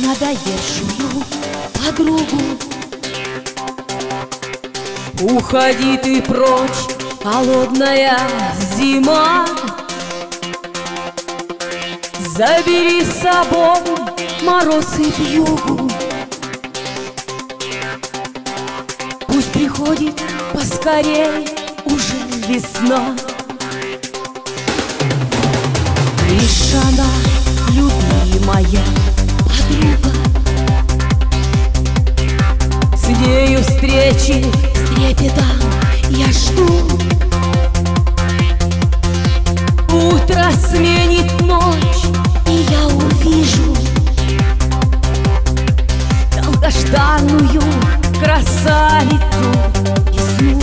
надоевшую подругу. Уходи ты прочь, холодная зима, забери с собой мороз и вьюгу. Пусть приходит поскорей уже весна. Лишь она, любимая подруга, с нею встречи с трепетом я жду. Утро сменит ночь, и я увижу долгожданную красавицу весну.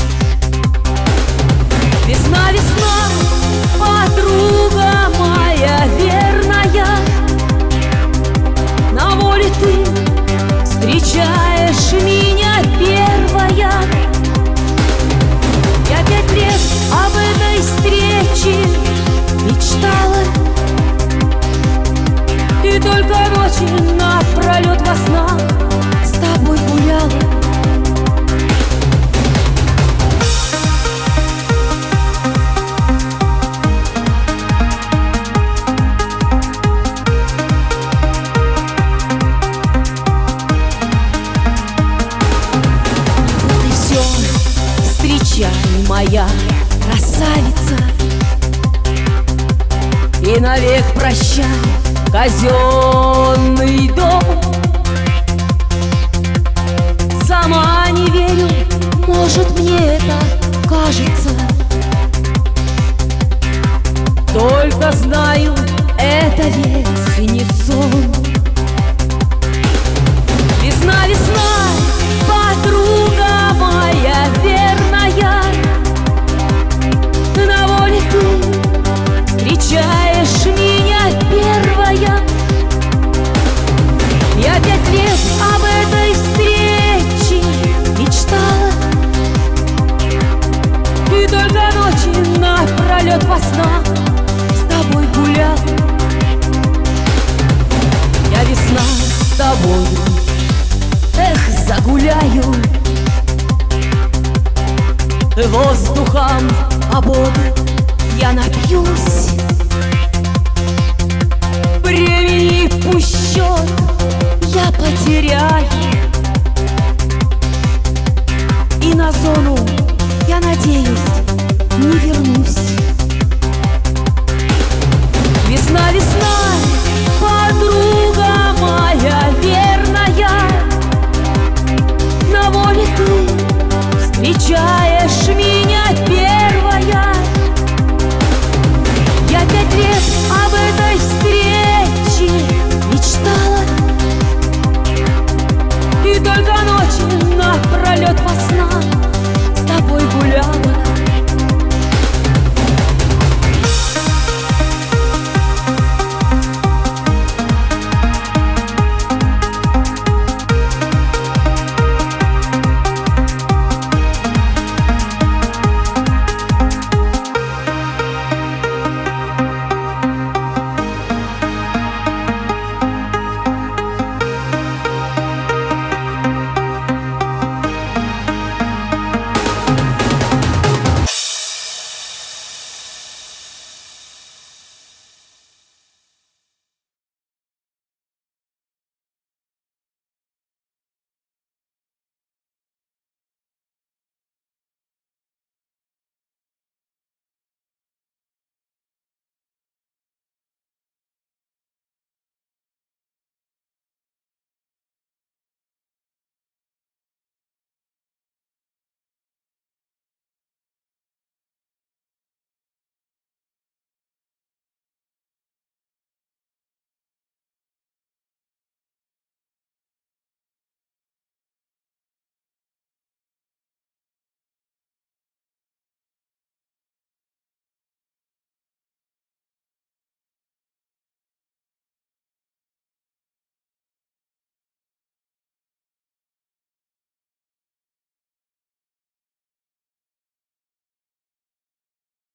Весна, весна, подруга моя верная, на воле ты встречаешь меня первая. Я 5 лет об этой встрече мечтала, и только ночи напролет во снах с тобой гуляла. Вот и все, Встречай, моя красавица, и навек прощай казенный дом. Сама не верю, может, мне это кажется, только знаю, это ведь не сон. Весна, весна, подруга моя верная, на воле ты встречаешь меня первая. Я 5 лет об этой встрече мечтала, и только ночи напролет во снах с тобой гуляла. Я весна с тобой, эх, загуляю воздухом свободы, я напьюсь